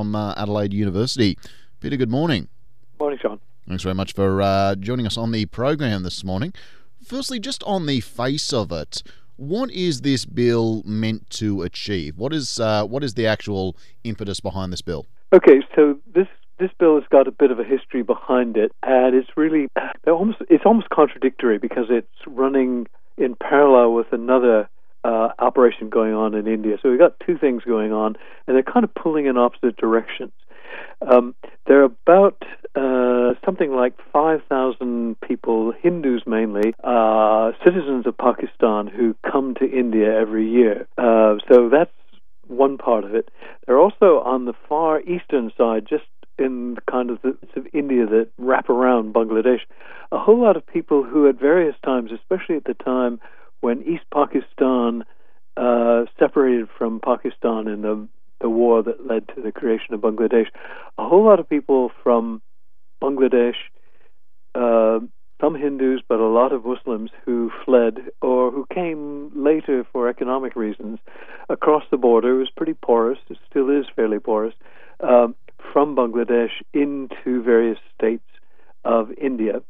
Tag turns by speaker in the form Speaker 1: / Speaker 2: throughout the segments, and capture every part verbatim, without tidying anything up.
Speaker 1: from uh, Adelaide University. Peter, good morning.
Speaker 2: Morning, Sean.
Speaker 1: Thanks very much for uh, joining us on the program this morning. Firstly, just on the face of it, what is this bill meant to achieve? What is uh, what is the actual impetus behind this bill?
Speaker 2: Okay, so this this bill has got a bit of a history behind it, and it's really almost it's almost contradictory because it's running in parallel with another uh, operation going on in India. So we've got two things going on, and they're kind of pulling in opposite directions. Um, there are about uh, something like five thousand people, Hindus mainly, uh, citizens of Pakistan who come to India every year. Uh, so that's one part of it. They're also on the far eastern side, just in kind of the bits of India that wrap around Bangladesh, a whole lot of people who at various times, especially at the time when East Pakistan uh, separated from Pakistan in the the war that led to the creation of Bangladesh, a whole lot of people from Bangladesh, uh, some Hindus, but a lot of Muslims who fled or who came later for economic reasons across the border. It was pretty porous, it still is fairly porous, um, from Bangladesh into various states of India.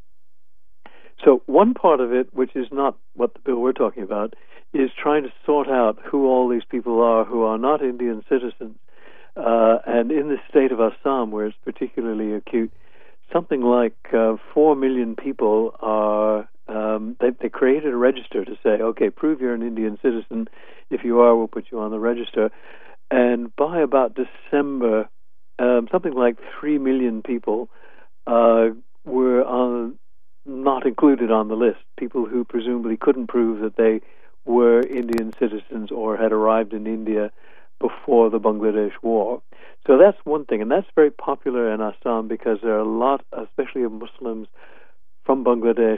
Speaker 2: So one part of it, which is not what the bill we're talking about, is trying to sort out who all these people are who are not Indian citizens. Uh, and in the state of Assam, where it's particularly acute, something like uh, four million people are, um, they, they created a register to say, okay, prove you're an Indian citizen. If you are, we'll put you on the register. And by about December, um, something like three million people uh, were on, not included on the list, people who presumably couldn't prove that they were Indian citizens or had arrived in India before the Bangladesh war. So that's one thing, and that's very popular in Assam because there are a lot, especially of Muslims from Bangladesh,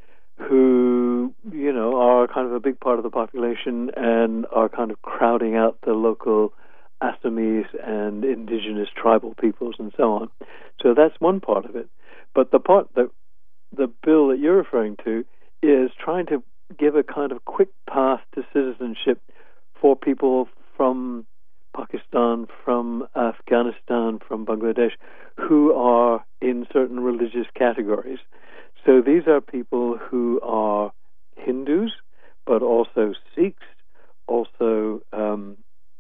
Speaker 2: who, you know, are kind of a big part of the population and are kind of crowding out the local Assamese and indigenous tribal peoples and so on. So that's one part of it. But the part that the bill that you're referring to is trying to give a kind of quick path to citizenship for people from Pakistan, from Afghanistan, from Bangladesh, who are in certain religious categories. So these are people who are Hindus, but also Sikhs, also um,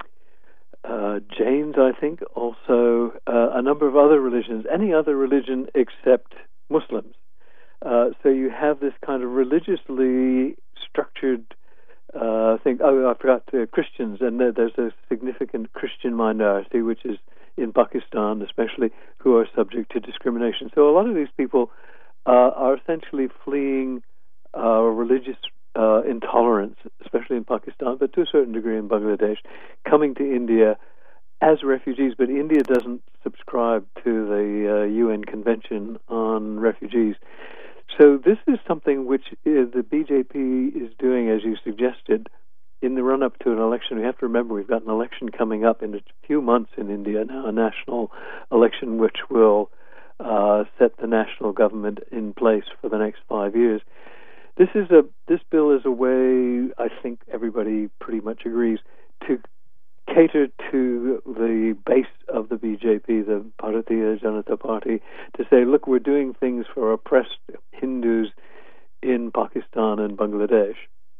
Speaker 2: uh, Jains, I think, also uh, a number of other religions, any other religion except Muslims. Uh, so you have this kind of religiously structured uh, thing. Oh, I forgot uh, Christians, and there, there's a significant Christian minority, which is in Pakistan especially, who are subject to discrimination. So a lot of these people uh, are essentially fleeing uh, religious uh, intolerance, especially in Pakistan, but to a certain degree in Bangladesh, coming to India as refugees. But India doesn't subscribe to the uh, U N Convention on Refugees. So this is something which uh, the B J P is doing, as you suggested, in the run-up to an election. We have to remember we've got an election coming up in a few months in India now, a national election which will uh, set the national government in place for the next five years. This is a this bill is a way, I think everybody pretty much agrees, to cater to the base of the B J P, the Bharatiya Janata Party, to say, look, we're doing things for oppressed Hindus in Pakistan and Bangladesh.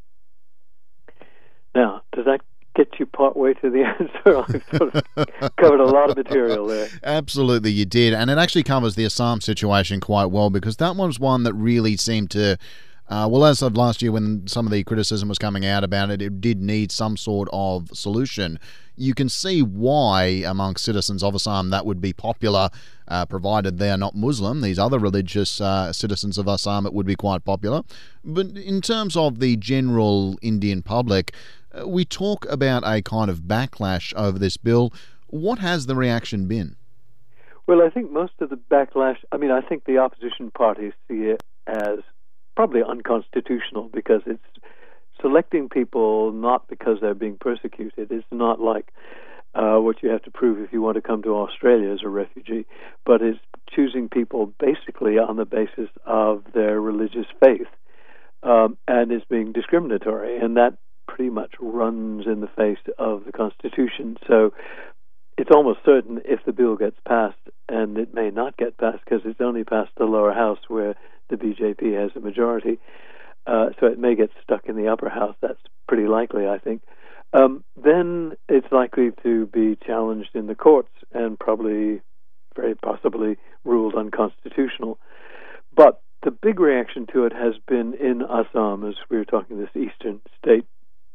Speaker 2: Now, does that get you part way to the answer? I've sort of covered a lot of material there.
Speaker 1: Absolutely, you did. And it actually covers the Assam situation quite well, because that was one that really seemed to Uh, well, as of last year, when some of the criticism was coming out about it, it did need some sort of solution. You can see why, among citizens of Assam, that would be popular, uh, provided they are not Muslim. These other religious uh, citizens of Assam, it would be quite popular. But in terms of the general Indian public, uh, we talk about a kind of backlash over this bill. What has the reaction been?
Speaker 2: Well, I think most of the backlash, I mean, I think the opposition parties see it as probably unconstitutional, because it's selecting people not because they're being persecuted. It's not like uh, what you have to prove if you want to come to Australia as a refugee, but it's choosing people basically on the basis of their religious faith, um, and is being discriminatory, and that pretty much runs in the face of the Constitution. So it's almost certain if the bill gets passed, and it may not get passed because it's only passed the lower house where the B J P has a majority, uh, so it may get stuck in the upper house. That's pretty likely, I think. Um, then it's likely to be challenged in the courts and probably, very possibly, ruled unconstitutional. But the big reaction to it has been in Assam, as we were talking, this eastern state,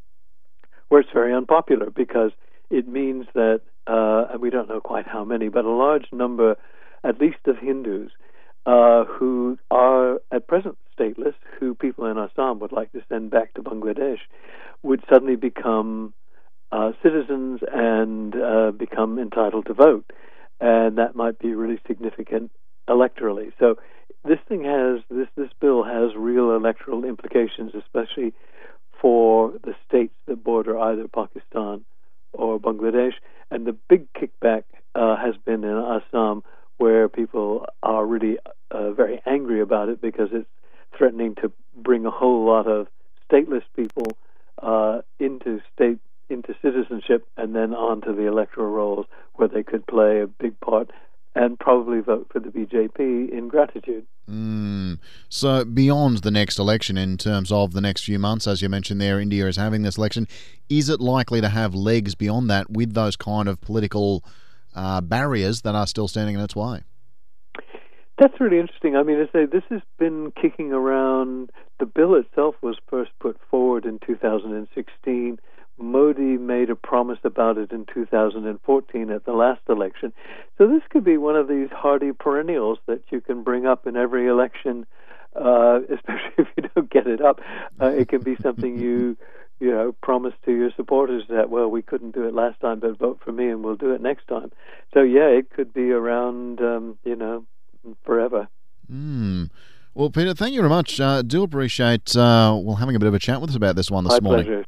Speaker 2: where it's very unpopular because it means that, uh, and we don't know quite how many, but a large number, at least of Hindus, uh, who are at present stateless, who people in Assam would like to send back to Bangladesh, would suddenly become uh, citizens and uh, become entitled to vote. And that might be really significant electorally. So this thing has, this, this bill has real electoral implications, especially for the states that border either Pakistan or Bangladesh. And the big kickback uh, has been in Assam, where people are really uh, very angry about it because it's threatening to bring a whole lot of stateless people uh, into state into citizenship and then onto the electoral rolls where they could play a big part and probably vote for the B J P in gratitude.
Speaker 1: Mm. So beyond the next election, in terms of the next few months, as you mentioned there, India is having this election. Is it likely to have legs beyond that with those kind of political uh, barriers that are still standing in its way?
Speaker 2: That's really interesting. I mean, I say this has been kicking around. The bill itself was first put forward in two thousand sixteen. Modi made a promise about it in two thousand fourteen at the last election. So this could be one of these hardy perennials that you can bring up in every election, uh, especially if you don't get it up. Uh, it can be something you, you know, promise to your supporters that, well, we couldn't do it last time, but vote for me and we'll do it next time. So, yeah, it could be around, um, you know, forever.
Speaker 1: Mm. Well, Peter, thank you very much. Uh, do appreciate uh, well having a bit of a chat with us about this one this
Speaker 2: My
Speaker 1: morning.
Speaker 2: pleasure.